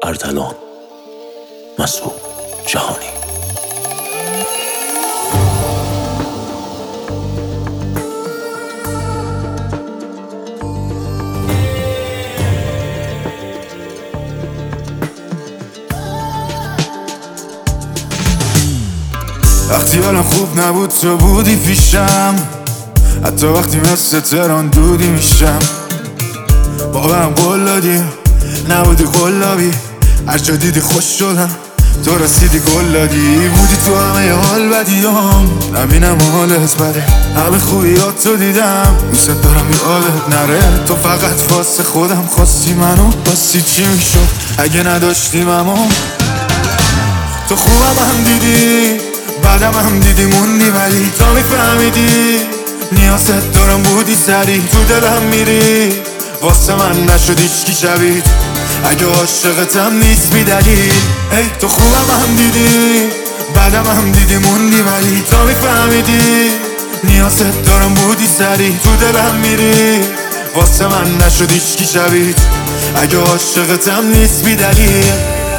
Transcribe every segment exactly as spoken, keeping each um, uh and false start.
اردلان مسعود جهانی. وقتی حالم خوب نبود تو بودی پیشم، حتی وقتی مثل تران دودی میشم. بابم قول دادی نبودی قلابی، هر جا دیدی خوش شدم تو رسیدی گل دادی. بودی تو همه حال بدیام، نبینم حالت بده، همه خوبیات تو دیدم، دوست دارم یادت نره. تو فقط واسه خودم خواستی منو، واسه چی میشد اگه نداشتیم اما. تو خوبم هم دیدی بعدم هم دیدی موندی، ولی تا میفهمیدی نیازت دارم بودی سری تو دلم میری، واسه من نشد هیچکی شبید اگه عاشقتم نیست بی دلیل. ای تو خوبم هم دیدی بعدم هم دیدی موندی، ولی تا میفهمیدی نیازت دارم بودی سری تو دلم میری، واسه من نشد هیچکی شبید اگه عاشقتم نیست بی دلیل.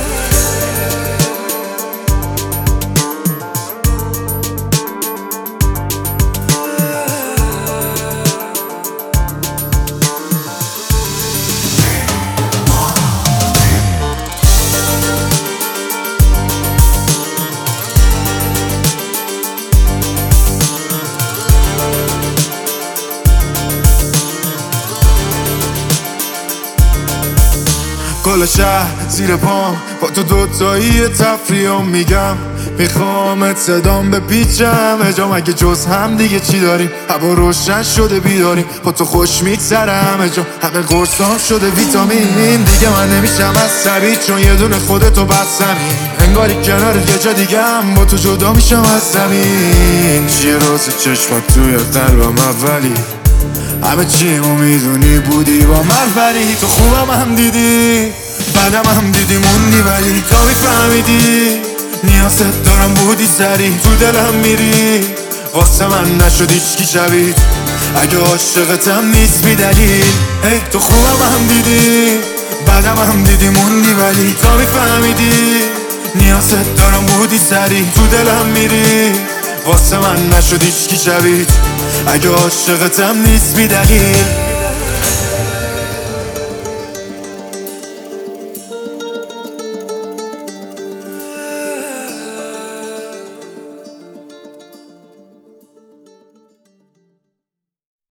کل شهر زیر پام با تو دوتایی تفریحم، میگم میخوامت صدام بپیچم اجام. اگه جز هم دیگه چی داریم؟ هوا روشن شده بیداریم، با تو خوش میگذرم اجام. همه قرصام شده ویتامین، دیگه من نمیشم عصبی چون یه دونه خودتو بستمی. انگاری کنارت یه جا دیگم با تو جدا میشم از زمین. چیه راز چشمات توی قلبم اولی، همه چیمو میدونی بودی با من، ولی تو خوبم هم دیدی بعدم هم دیدی موندی، ولی تا میفهمیدی نیازت دارم بودی سری تو دلم میری، واسه من نشد هیچکی شبید اگه عاشقتم نیست بی دلیل. ای تو خوبم هم دیدی بعدم هم دیدی موندی، ولی تا میفهمیدی نیازت دارم بودی سری تو دلم میری، واسه من نشد هیچکی شبید اگه عاشقتم نیست بی دلیل.